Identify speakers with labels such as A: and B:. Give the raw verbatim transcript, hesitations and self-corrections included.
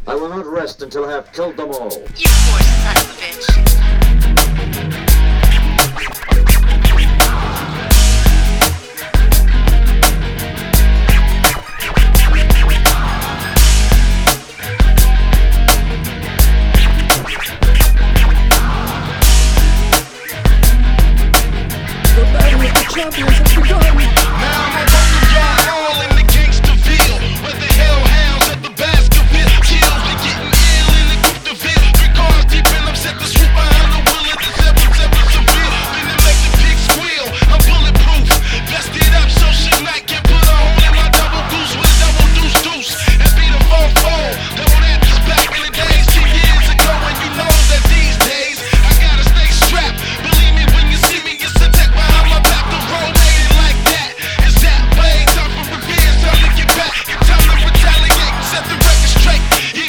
A: I will not rest until I have killed them all.
B: You poor son of a bitch.